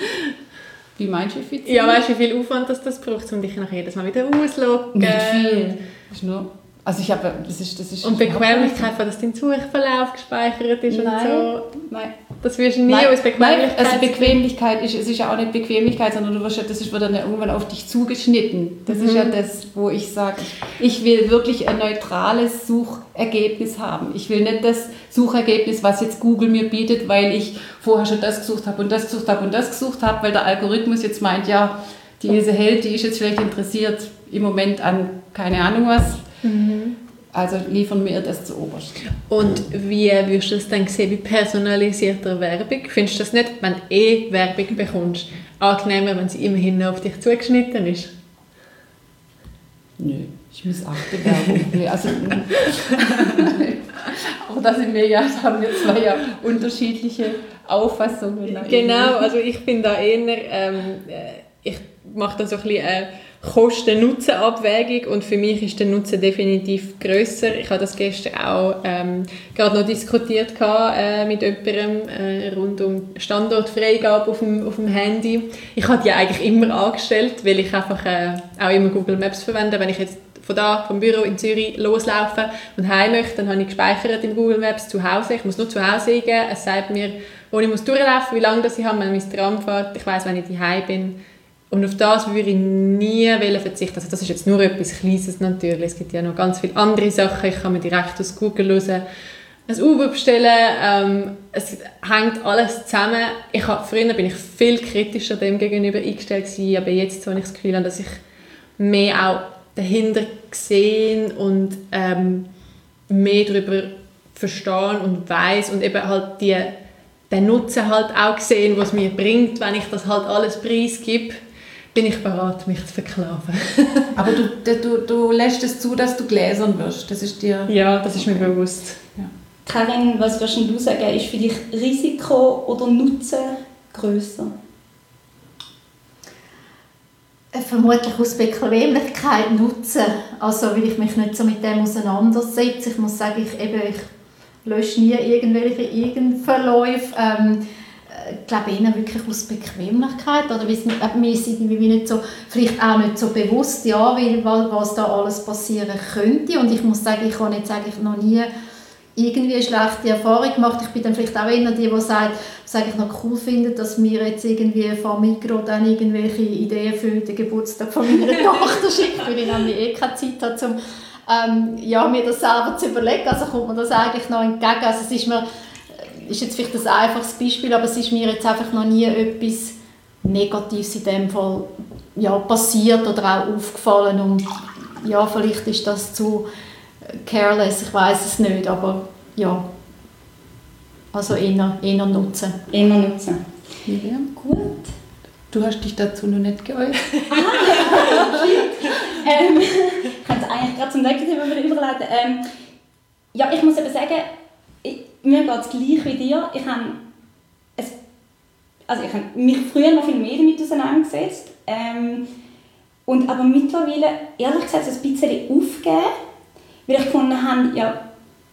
Wie meinst du, wie viel Zeit? Ja, weißt du, wie viel Aufwand das, das braucht, um dich nachher jedes Mal wieder auszuloggen? Nicht viel. Das ist nur, also ich habe, das ist, das ist und Bequemlichkeit, dass dein Suchverlauf gespeichert ist. Nein. Und so. Nein. Das wirst du nie Nein, aus Bequemlichkeit. Nein, also Bequemlichkeit ist, es ist ja auch nicht Bequemlichkeit, sondern du wirst ja, das ist, wird dann ja irgendwann auf dich zugeschnitten. Das mhm. ist ja das, wo ich sage, ich will wirklich ein neutrales Suchergebnis haben. Ich will nicht das Suchergebnis, was jetzt Google mir bietet, weil ich vorher schon das gesucht habe und das gesucht habe und das gesucht habe, weil der Algorithmus jetzt meint, ja, die Ilse Held, die ist jetzt vielleicht interessiert im Moment an keine Ahnung was. Mhm. Also liefern wir das zu oberst. Und wie würdest du das dann sehen bei personalisierter Werbung? Findest du das nicht, wenn du eh Werbung bekommst, angenehmer, wenn sie immerhin auf dich zugeschnitten ist? Nö, ich missachte Werbung. Also, auch da sind wir ja, haben wir zwei ja unterschiedliche Auffassungen. Genau, also ich bin da eher, ähm, ich mache da so ein bisschen äh, Kosten-Nutzen-Abwägung und für mich ist der Nutzen definitiv grösser. Ich habe das gestern auch ähm, gerade noch diskutiert äh, mit jemandem äh, rund um Standortfreigabe auf dem, auf dem Handy. Ich habe die eigentlich immer angestellt, weil ich einfach äh, auch immer Google Maps verwende. Wenn ich jetzt von da, vom Büro in Zürich loslaufen und heim möchte, dann habe ich gespeichert in Google Maps zu Hause. Ich muss nur zu Hause eingeben. Es sagt mir, wo ich muss durchlaufen, wie lange das ich habe, wenn mein Tram fährt. Ich weiss, wenn ich daheim bin. Und auf das würde ich nie verzichten. Also das ist jetzt nur etwas Kleines natürlich. Es gibt ja noch ganz viele andere Sachen. Ich kann mir direkt aus Google hören, ein Uber bestellen, ähm, es hängt alles zusammen. Ich hab, früher bin ich viel kritischer dem gegenüber eingestellt gewesen, aber jetzt habe ich das Gefühl, dass ich mehr auch dahinter gesehen und ähm, mehr darüber verstehen und weiss und eben halt die, den Nutzen halt auch gesehen, was es mir bringt, wenn ich das halt alles preisgebe, bin ich bereit, mich zu verklaven. Aber du, du, du lässt es zu, dass du gläsern wirst, das ist dir... Ja, das ist mir bewusst. Ja. Karin, was würdest du sagen, ist für dich Risiko oder Nutzen grösser? Vermutlich aus Bequemlichkeit nutzen, also weil ich mich nicht so mit dem auseinandersetze. Ich muss sagen, ich, eben, ich lösche nie irgendwelche Irgendverläufe. Ähm, ich glaube eher wirklich aus Bequemlichkeit oder weil es mir, äh, mir ist irgendwie nicht so, vielleicht auch nicht so bewusst, ja, weil, was da alles passieren könnte. Und ich muss sagen, ich habe jetzt eigentlich noch nie irgendwie eine schlechte Erfahrung gemacht. Ich bin dann vielleicht auch einer, die, die sagt, was eigentlich noch cool findet, dass wir jetzt irgendwie von Migros dann irgendwelche Ideen für den Geburtstag von meiner Tochter schickt, weil ich nämlich eh keine Zeit habe, um ähm, ja, mir das selber zu überlegen. Also kommt mir das eigentlich noch entgegen. Also es ist mir, ist jetzt vielleicht ein einfaches Beispiel, aber es ist mir jetzt einfach noch nie etwas Negatives in dem Fall ja, passiert oder auch aufgefallen. Und ja, vielleicht ist das zu careless, ich weiß es nicht, aber ja, also eher, eher nutzen. Eher nutzen. Ja. Gut. Du hast dich dazu noch nicht geäußert. ähm, ich könnte eigentlich gerade zum nächsten Thema überleiten. Ähm, ja, ich muss eben sagen, ich, mir geht es gleich wie dir. Ich habe, es, also ich habe mich früher noch viel mehr damit auseinandergesetzt. Ähm, und aber mittlerweile, ehrlich gesagt, so ein bisschen aufgegeben. Weil ich gefunden habe, ja,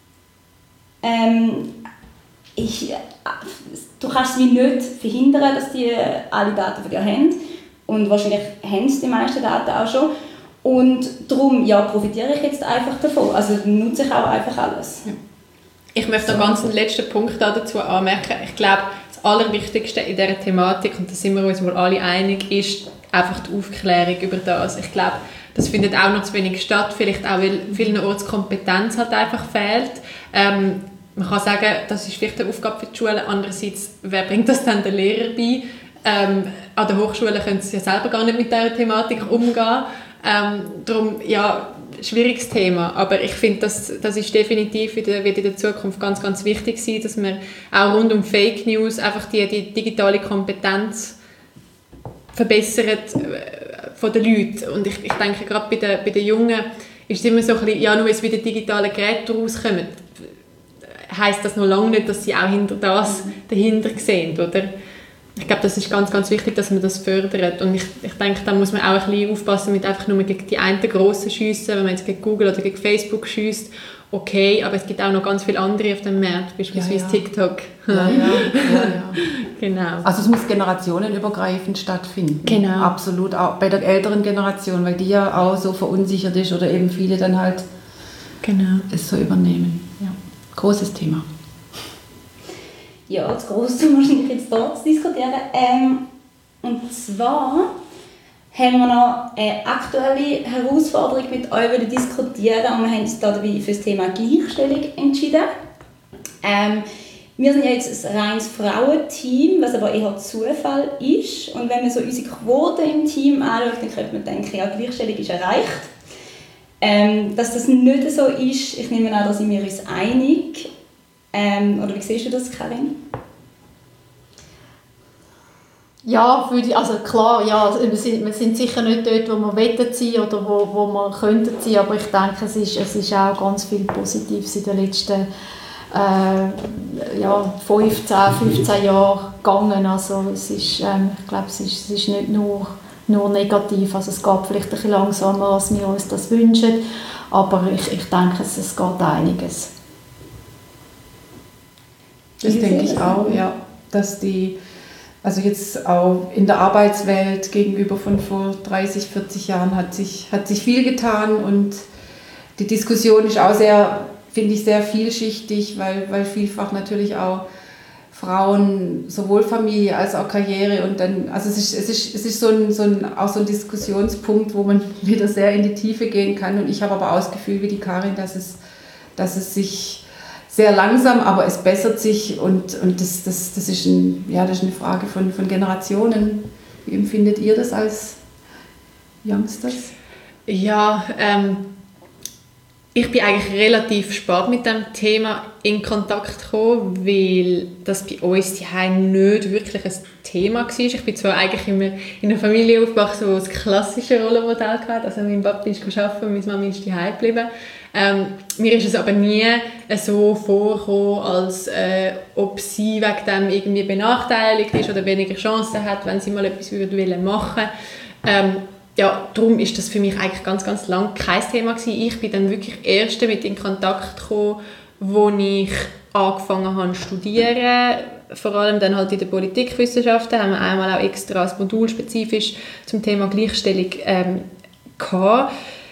ähm, ich, du kannst es wie nicht verhindern, dass die alle Daten von dir haben. Und wahrscheinlich haben sie die meisten Daten auch schon. Und darum ja, profitiere ich jetzt einfach davon. Also nutze ich auch einfach alles. Ja. Ich möchte noch ganz einen letzten Punkt dazu anmerken. Ich glaube, das Allerwichtigste in dieser Thematik, und da sind wir uns wohl alle einig, ist einfach die Aufklärung über das. Ich glaube, das findet auch noch zu wenig statt, vielleicht auch, weil vielenorts Kompetenz halt einfach fehlt. Ähm, man kann sagen, das ist vielleicht eine Aufgabe für die Schule. Andererseits, wer bringt das dann den Lehrer bei? Ähm, an der Hochschule können sie ja selber gar nicht mit dieser Thematik umgehen. Ähm, darum, ja, schwieriges Thema. Aber ich finde, das, das ist definitiv in der, wird in der Zukunft ganz, ganz wichtig sein, dass wir auch rund um Fake News einfach die, die digitale Kompetenz verbessern von den Leuten. Und ich, ich denke, gerade bei den, bei den Jungen ist es immer so ein bisschen, ja, nur wenn sie mit den digitalen Geräten rauskommen, heisst das noch lange nicht, dass sie auch hinter das dahinter sehen, oder? Ich glaube, das ist ganz, ganz wichtig, dass man das fördert. Und ich, ich denke, da muss man auch ein bisschen aufpassen mit einfach nur gegen die einen grossen schiessen, wenn man jetzt gegen Google oder gegen Facebook schiesst. Okay, aber es gibt auch noch ganz viele andere auf dem Markt, beispielsweise ja, ja. TikTok. Ja, ja, ja, ja. Genau. Also es muss generationenübergreifend stattfinden. Genau. Absolut, auch bei der älteren Generation, weil die ja auch so verunsichert ist oder eben viele dann halt genau. es so übernehmen. Ja. Großes Thema. Ja, das Grosse wahrscheinlich jetzt hier zu diskutieren. Ähm, und zwar haben wir noch eine aktuelle Herausforderung mit euch diskutieren und wir haben uns dabei für das Thema Gleichstellung entschieden. Ähm, wir sind ja jetzt ein reines Frauenteam, was aber eher Zufall ist. Und wenn man so unsere Quote im Team anschaut, dann könnte man denken, ja, Gleichstellung ist erreicht. Ähm, dass das nicht so ist, ich nehme an, da sind wir uns einig. Ähm, oder wie siehst du das, Karin? Ja, würde ich, also klar, ja, wir sind, wir sind sicher nicht dort, wo wir wollen sein oder wo, wo wir könnten sein, aber ich denke, es ist, es ist auch ganz viel Positives in den letzten äh, ja, fünfzehn, fünfzehn Jahren gegangen. Also es ist, ähm, ich glaube, es ist, es ist nicht nur, nur negativ, also es geht vielleicht ein bisschen langsamer, als wir uns das wünschen, aber ich, ich denke, es, es geht einiges. Das denke ich auch, ja, dass die, also jetzt auch in der Arbeitswelt gegenüber von vor dreißig, vierzig Jahren hat sich, hat sich viel getan und die Diskussion ist auch sehr, finde ich, sehr vielschichtig, weil, weil vielfach natürlich auch Frauen sowohl Familie als auch Karriere und dann, also es ist, es ist, es ist so ein, so ein, auch so ein Diskussionspunkt, wo man wieder sehr in die Tiefe gehen kann und ich habe aber auch das Gefühl wie die Karin, dass es, dass es sich sehr langsam, aber es bessert sich und, und das, das, das, ist ein, ja, das ist eine Frage von, von Generationen. Wie empfindet ihr das als Youngsters? Ja, ähm, ich bin eigentlich relativ spät mit dem Thema in Kontakt gekommen, weil das bei uns zu Hause nicht wirklich ein Thema war. Ich bin zwar eigentlich immer in einer Familie aufgewachsen, wo das klassische Rollenmodell hatte. Also mein Papa ist gearbeitet und meine Mama ist zu Hause geblieben. Ähm, mir ist es aber nie so vorgekommen, als äh, ob sie wegen dem irgendwie benachteiligt ist oder weniger Chancen hat, wenn sie mal etwas würde machen wollen. Ähm, ja, darum ist das für mich eigentlich ganz, ganz lange kein Thema gewesen. Ich bin dann wirklich erst damit in Kontakt gekommen, wo ich angefangen habe zu studieren. Vor allem dann halt in den Politikwissenschaften haben wir einmal auch extra ein Modul spezifisch zum Thema Gleichstellung ähm, gehabt.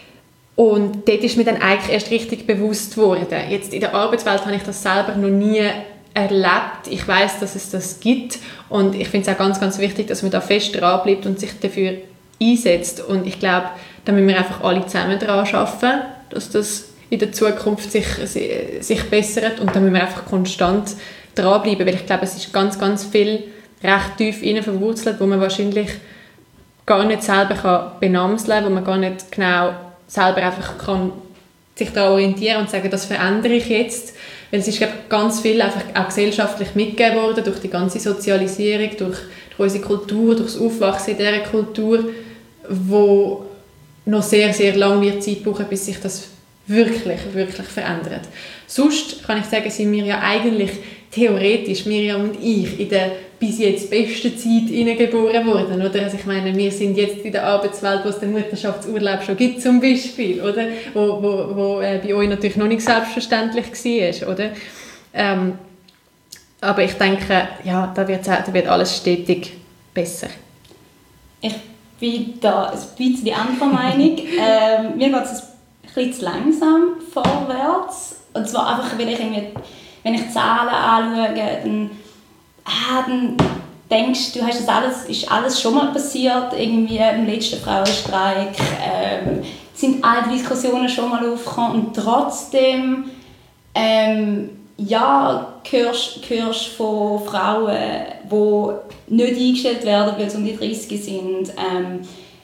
Und dort ist mir dann eigentlich erst richtig bewusst geworden. Jetzt in der Arbeitswelt habe ich das selber noch nie erlebt. Ich weiß, dass es das gibt und ich finde es auch ganz, ganz wichtig, dass man da fest dran bleibt und sich dafür einsetzt. Und ich glaube, da müssen wir einfach alle zusammen daran arbeiten, dass das in der Zukunft sich, sich bessert und da müssen wir einfach konstant dranbleiben, weil ich glaube, es ist ganz, ganz viel recht tief innen verwurzelt, wo man wahrscheinlich gar nicht selber kann benamseln kann, wo man gar nicht genau selber einfach kann sich daran orientieren und sagen, das verändere ich jetzt. Weil es ist, glaube ich, ganz viel einfach auch gesellschaftlich mitgegeben worden, durch die ganze Sozialisierung, durch, durch unsere Kultur, durch das Aufwachsen in dieser Kultur, wo noch sehr, sehr lange wird Zeit brauchen, bis sich das wirklich, wirklich verändert. Sonst kann ich sagen, sind wir ja eigentlich theoretisch, Miriam und ich, in der bis jetzt besten Zeit hineingeboren worden, oder? Also ich meine, wir sind jetzt in der Arbeitswelt, wo es den Mutterschaftsurlaub schon gibt, zum Beispiel, oder? Wo, wo, wo äh, bei euch natürlich noch nicht selbstverständlich war, oder? Ähm, aber ich denke, ja, da wird, da wird alles stetig besser. Ich bin da ein bisschen anderer Meinung. ähm, mir geht es ein bisschen zu langsam vorwärts. Und zwar einfach, weil ich irgendwie, wenn ich Zahlen anschaue, dann, ah, dann denkst du, hast das alles, ist alles schon mal passiert, irgendwie im letzten Frauenstreik, ähm, sind alle Diskussionen schon mal aufgekommen und trotzdem ähm, ja, hörst du von Frauen, die nicht eingestellt werden, weil sie um die dreißig sind, ähm,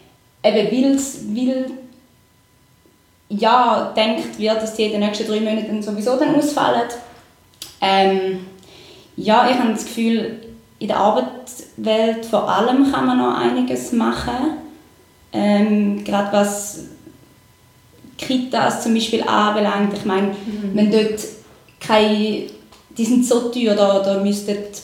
eben weil ja, denkt wird, dass die in den nächsten drei Monaten sowieso dann ausfallen. Ähm, ja, ich habe das Gefühl, in der Arbeitswelt vor allem kann man noch einiges machen. Ähm, gerade was Kitas zum Beispiel anbelangt. Ich meine, mhm. wenn dort keine, die sind so teuer, da, da müsstet,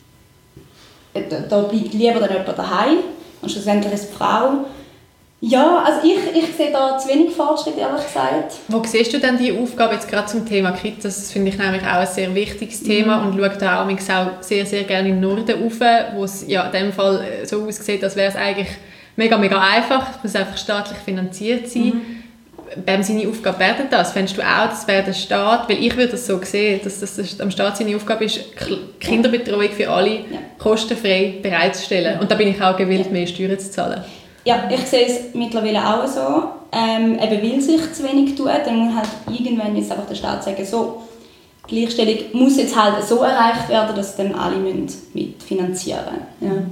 da, da bleibt lieber dann jemand daheim und schlussendlich ist die Frau. Ja, also ich, ich sehe da zu wenig Fortschritt, ehrlich gesagt. Wo siehst du denn die Aufgabe jetzt gerade zum Thema Kitas? Das finde ich nämlich auch ein sehr wichtiges Thema mhm. und schaue da auch sehr, sehr gerne in den Norden rauf, wo es ja in dem Fall so aussieht, als wäre es eigentlich mega, mega einfach. Es muss einfach staatlich finanziert sein. Mhm. Wem seine Aufgabe wäre denn das? Fändest du auch, das wäre der Staat? Weil ich würde das so sehen, dass das, das am Staat seine Aufgabe ist, Kinderbetreuung für alle ja. kostenfrei bereitzustellen. Und da bin ich auch gewillt, ja. mehr Steuern zu zahlen. Ja, ich sehe es mittlerweile auch so. Ähm, eben weil sich zu wenig tut, dann muss halt irgendwann jetzt einfach der Staat sagen, so, Gleichstellung muss jetzt halt so erreicht werden, dass dann alle mitfinanzieren müssen. Ja.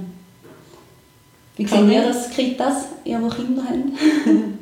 Wie seht ihr das, Kitas, ihr, die Kinder haben?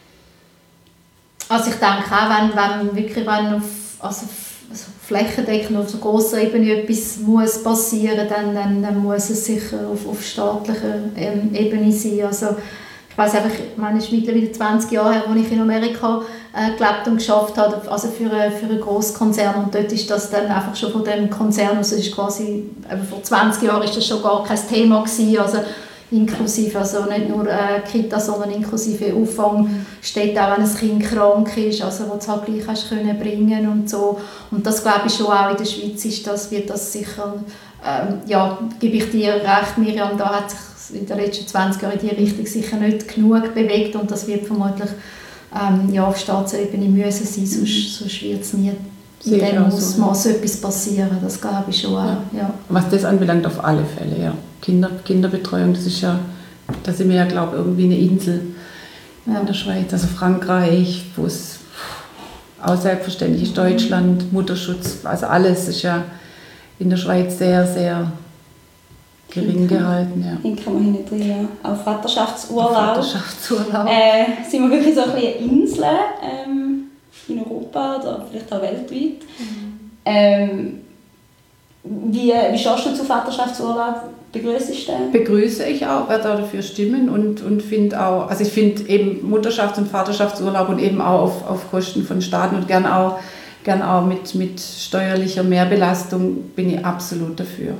Also ich denke auch, wenn, wenn wirklich wenn auf, also also flächendeckend auf so grosser Ebene etwas muss passieren, dann, dann, dann muss es sicher auf, auf staatlicher ähm, Ebene sein. Also ich weiss einfach, ich meine, es ist mittlerweile zwanzig Jahre her, als ich in Amerika äh, gelebt und geschafft habe, also für, für einen Grosskonzern. Und dort ist das dann einfach schon von dem Konzern, also ist quasi, eben vor zwanzig Jahren ist das schon gar kein Thema gewesen. Also inklusive, also nicht nur äh, Kita, sondern inklusive Auffang steht auch, wenn ein Kind krank ist, also wo du es halt gleich hast können bringen und so. Und das glaube ich schon auch in der Schweiz ist das, wird das sicher, ähm, ja, gebe ich dir recht, Miriam, da hat sich in den letzten zwanzig Jahren in diese Richtung sicher nicht genug bewegt und das wird vermutlich ähm, ja, auf Staatsebene müssen sein, sonst, sonst wird es nie in dem Ausmaß so etwas passieren, das glaube ich schon auch. Ja. Ja. Was das anbelangt, auf alle Fälle, ja. Kinder, Kinderbetreuung, das ist ja, da sind wir ja, glaube ich, irgendwie eine Insel ja. in der Schweiz, also Frankreich, wo es auch selbstverständlich ist Deutschland, Mutterschutz, also alles ist ja in der Schweiz sehr, sehr gering gehalten. Ja. Hinken wir hinten drin, ja. Auch Vaterschaftsurlaub. Vaterschaftsurlaub. Äh, sind wir wirklich so ein bisschen eine Insel ähm, in Europa oder vielleicht auch weltweit. Mhm. Ähm, wie, wie schaust du zu Vaterschaftsurlaub? Begrüßest du den? Begrüße ich auch, werde auch dafür stimmen und, und finde auch, also ich finde eben Mutterschafts- und Vaterschaftsurlaub und eben auch auf, auf Kosten von Staaten und gern auch, gern auch mit, mit steuerlicher Mehrbelastung bin ich absolut dafür.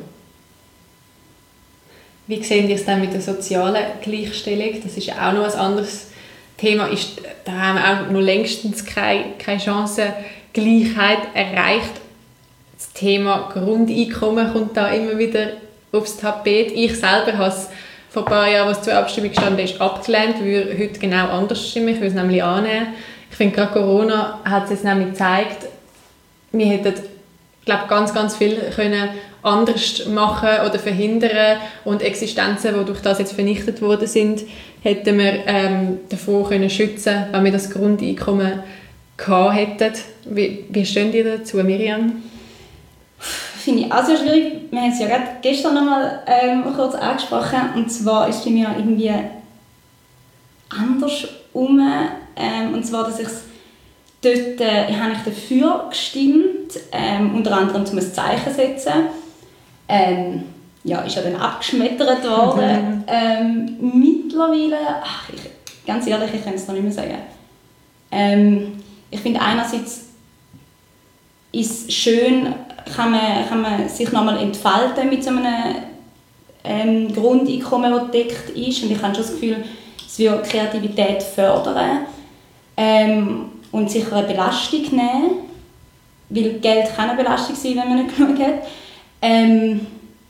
Wie sehen Sie es dann mit der sozialen Gleichstellung? Das ist ja auch noch ein anderes Thema. Ist, da haben wir auch noch längstens keine, keine Chancengleichheit erreicht. Das Thema Grundeinkommen kommt da immer wieder aufs Tapet. Ich selber habe es vor ein paar Jahren, als zur Abstimmung gestanden ist, abgelehnt. Ich würde heute genau anders stimmen. Ich würde es nämlich annehmen. Ich finde, gerade Corona hat es jetzt nämlich gezeigt, wir hätten, ich glaube, ganz, ganz viel können anders machen oder verhindern und Existenzen, die durch das jetzt vernichtet worden sind, hätten wir ähm, davor können schützen, wenn wir das Grundeinkommen gehabt hätten. Wie, wie stehen die dazu, Miriam? Finde ich auch sehr schwierig. Wir haben es ja gerade gestern noch mal ähm, kurz angesprochen. Und zwar ist es bei mir irgendwie andersrum. Ähm, und zwar, dass ich dort äh, habe ich dafür gestimmt, ähm, unter anderem um ein Zeichen zu setzen. Ähm, ja, ist ja dann abgeschmettert worden. ähm, mittlerweile, ach, ich, ganz ehrlich, ich kann es noch nicht mehr sagen. Ähm, ich finde einerseits ist es schön, kann man, kann man sich nochmal entfalten mit so einem ähm, Grundeinkommen, das gedeckt ist. Und ich habe schon das Gefühl, es wird Kreativität fördern ähm, und sicher eine Belastung nehmen, weil Geld kann eine Belastung sein, wenn man nicht genug hat. Ähm,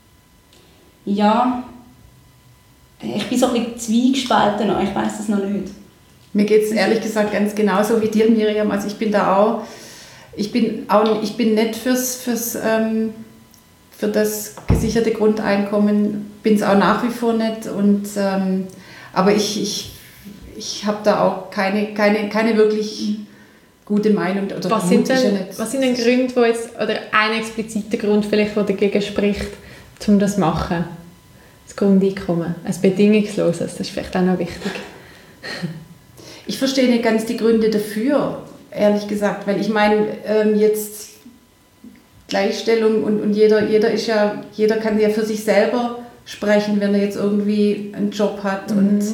ja, ich bin so ein bisschen zwiegespalten, ich weiß das noch nicht. Mir geht es ehrlich gesagt ganz genauso wie dir, Miriam. Also ich bin da auch, ich bin auch, ich bin nicht fürs, fürs ähm, für das gesicherte Grundeinkommen, bin es auch nach wie vor nicht. Und, ähm, aber ich, ich, ich habe da auch keine, keine, keine wirklich gute Meinung. Oder was, sind denn, ja was sind denn Gründe, wo jetzt, oder ein expliziter Grund vielleicht, der dagegen spricht, um das zu machen? Das Grundeinkommen, ein bedingungsloses, das ist vielleicht auch noch wichtig. Ich verstehe nicht ganz die Gründe dafür, ehrlich gesagt, weil ich meine, ähm, jetzt Gleichstellung und, und jeder, jeder, ist ja, jeder kann ja für sich selber sprechen, wenn er jetzt irgendwie einen Job hat. Mhm. Und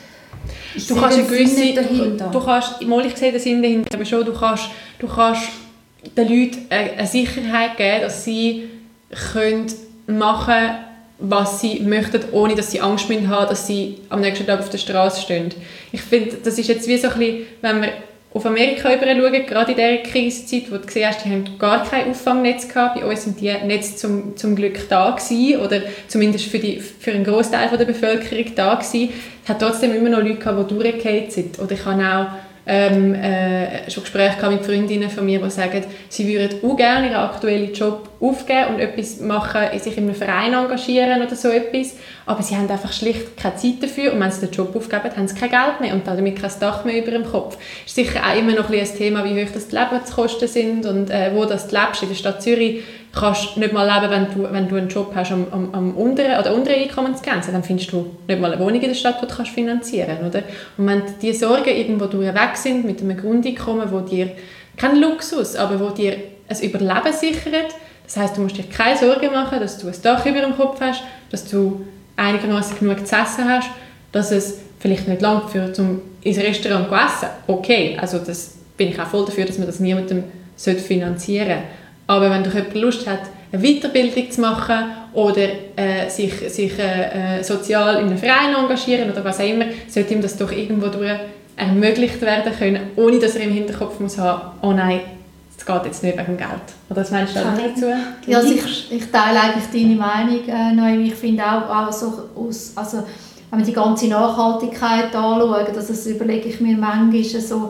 ich du kannst eine gewisse, dahinter. Du, du kannst, mal ich sehe den Sinn dahinter, aber schon, du kannst, du kannst den Leuten eine Sicherheit geben, dass sie können machen können, was sie möchten, ohne dass sie Angst haben, dass sie am nächsten Tag auf der Straße stehen. Ich finde, das ist jetzt wie so ein bisschen, wenn wir auf Amerika schauen, gerade in dieser Krisenzeit, wo du gesehen hast, die haben gar kein Auffangnetz gehabt. Bei uns sind die Netze zum, zum Glück da gewesen, oder zumindest für, die, für einen Großteil der Bevölkerung da gewesen. Es hat trotzdem immer noch Leute gehabt, die durchgefallen sind. Oder ich habe auch ähm, äh, schon Gespräche gehabt mit Freundinnen von mir, die sagen, sie würden auch gerne ihren aktuellen Job aufgeben und etwas machen, sich in einem Verein engagieren oder so etwas. Aber sie haben einfach schlicht keine Zeit dafür und wenn sie den Job aufgeben, haben sie kein Geld mehr und damit kein Dach mehr über dem Kopf. Es ist sicher auch immer noch ein, ein Thema, wie hoch das die Lebenskosten sind und äh, wo das du lebst. In der Stadt Zürich kannst du nicht mal leben, wenn du, wenn du einen Job hast am, am, am unteren oder unteren Einkommensgrenze. Dann findest du nicht mal eine Wohnung in der Stadt, die du kannst finanzieren kannst. Und wenn diese Sorgen irgendwo weg sind mit einem Grundeinkommen, wo dir kein Luxus, aber wo dir ein Überleben sichert, das heisst, du musst dir keine Sorgen machen, dass du ein Dach über dem Kopf hast, dass du einigermaßen genug zu essen hast, dass es vielleicht nicht langt, für, um ins Restaurant zu essen. Okay, also das bin ich auch voll dafür, dass man das niemandem finanzieren sollte. Aber wenn doch jemand Lust hat, eine Weiterbildung zu machen oder äh, sich, sich äh, sozial in einem Verein engagieren oder was auch immer, sollte ihm das doch irgendwo durch ermöglicht werden können, ohne dass er im Hinterkopf muss haben, oh nein, es geht jetzt nicht wegen Geld. Oder was meinst du dazu? Ja, also ich, ich teile eigentlich deine Meinung, äh, Noemi. Ich finde auch, auch so aus, also, wenn wir die ganze Nachhaltigkeit anschauen, das, das überlege ich mir manchmal so,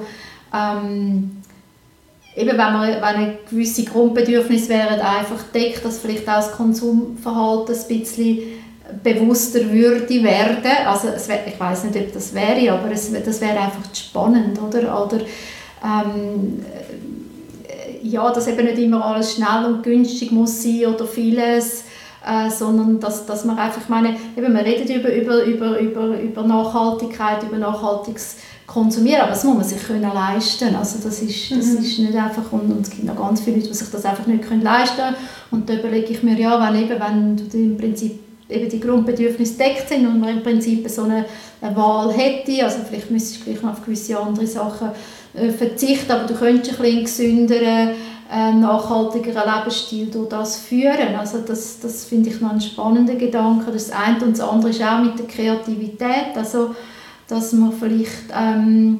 ähm, eben wenn, man, wenn eine gewisse Grundbedürfnisse wären einfach deckt, dass vielleicht auch das Konsumverhalten ein bisschen bewusster würde werden. Also es wär, ich weiß nicht, ob das wäre, aber es, das wäre einfach spannend, oder? Oder ähm, ja, dass eben nicht immer alles schnell und günstig muss sein oder vieles, äh, sondern dass, dass man einfach, ich meine, eben, man redet über, über, über, über, über Nachhaltigkeit, über nachhaltiges Konsumieren, aber das muss man sich können leisten. Also das ist, das mhm. ist nicht einfach, und, und es gibt noch ganz viele Leute, die sich das einfach nicht können leisten können. Und da überlege ich mir, ja, wenn, eben, wenn du im Prinzip eben die Grundbedürfnisse deckt sind und man im Prinzip so eine, eine Wahl hätte, also vielleicht müsstest du gleich noch auf gewisse andere Sachen äh, verzichten, aber du könntest ein bisschen gesünderen, äh, nachhaltigeren Lebensstil durch das führen. Also das, das finde ich noch einen spannenden Gedanken. Das eine und das andere ist auch mit der Kreativität, also dass man vielleicht ähm,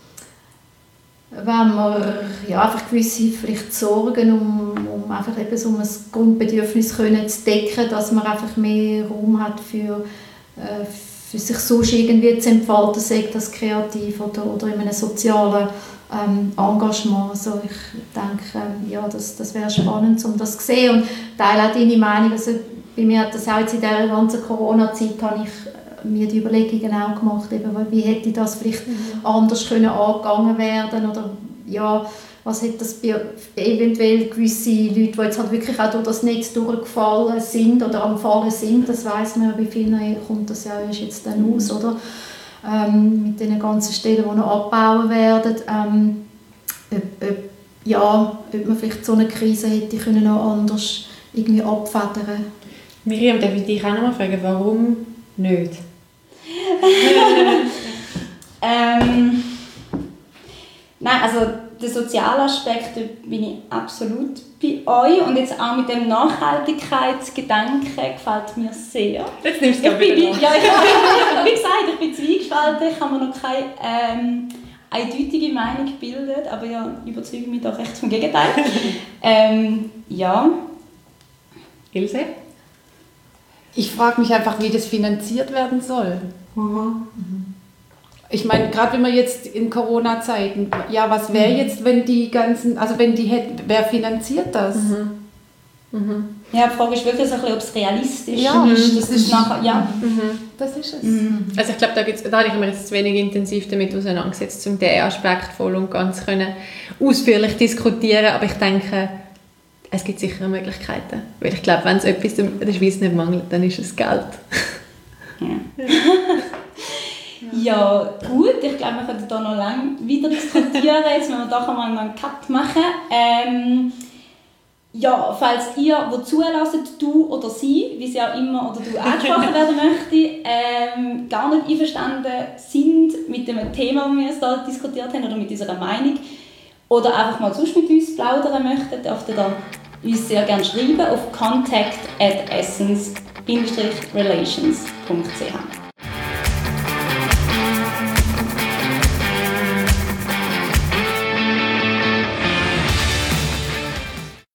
wenn man ja, einfach gewisse vielleicht Sorgen, um, um einfach eben so ein Grundbedürfnis können zu decken, dass man einfach mehr Raum hat für, äh, für sich sonst irgendwie zu entfalten, sei das kreativ oder, oder in einem sozialen ähm, Engagement. Also ich denke, ähm, ja, das, das wäre spannend, um das zu sehen, und teile auch deine Meinung. Also bei mir hat das auch jetzt in dieser ganzen Corona-Zeit, habe ich mir die Überlegungen auch gemacht, eben, wie hätte das vielleicht mhm. anders können angegangen werden, oder ja, was hätte das bei eventuell gewisse Leute, die jetzt halt wirklich auch durch das Netz durchgefallen sind oder am Fallen sind, das weiss man ja, bei vielen kommt das ja erst jetzt dann aus, oder? Ähm, mit den ganzen Stellen, die noch abbauen werden, ähm, ob, ob, ja, ob man vielleicht so eine Krise hätte können noch anders irgendwie abfedern. Miriam, darf ich dich auch noch mal fragen, warum nicht? ähm, nein, also der soziale Aspekt, da bin ich absolut bei euch, und jetzt auch mit dem Nachhaltigkeitsgedanken gefällt mir sehr. Jetzt nimmst du es wieder nach. Ja, ich, wie gesagt, ich bin zweigespalten, ich habe mir noch keine ähm, eindeutige Meinung gebildet, aber ja, überzeuge mich doch recht vom Gegenteil. ähm, ja. Ilse? Ich frage mich einfach, wie das finanziert werden soll. Mhm. Ich meine, gerade wenn wir jetzt in Corona-Zeiten, ja, was wäre jetzt, wenn die ganzen, also wenn die hätten, wer finanziert das? Mhm. Mhm. Ja, die Frage ist wirklich so ein bisschen, ob es realistisch ja, ist. Das ist nachher, ja. Mhm. Das ist es. Mhm. Also ich glaube, da, da habe ich mir jetzt zu wenig intensiv damit auseinandergesetzt, um diesen Aspekt voll und ganz können ausführlich diskutieren, aber ich denke, es gibt sicher Möglichkeiten. Weil ich glaube, wenn es etwas in der Schweiz nicht mangelt, dann ist es Geld. Ja. Ja, gut. Ich glaube, wir können da noch lange weiter diskutieren. Jetzt müssen wir doch einmal einen Cut machen. Ähm, ja, falls ihr, die zuhört, du oder sie, wie sie auch immer, oder du angesprochen werden möchte, ähm, gar nicht einverstanden sind mit dem Thema, das wir jetzt hier diskutiert haben, oder mit unserer Meinung, oder einfach mal sonst mit uns plaudern möchtet, dürft ihr dann uns sehr gerne schreiben auf contact at essence dash relations punkt c h.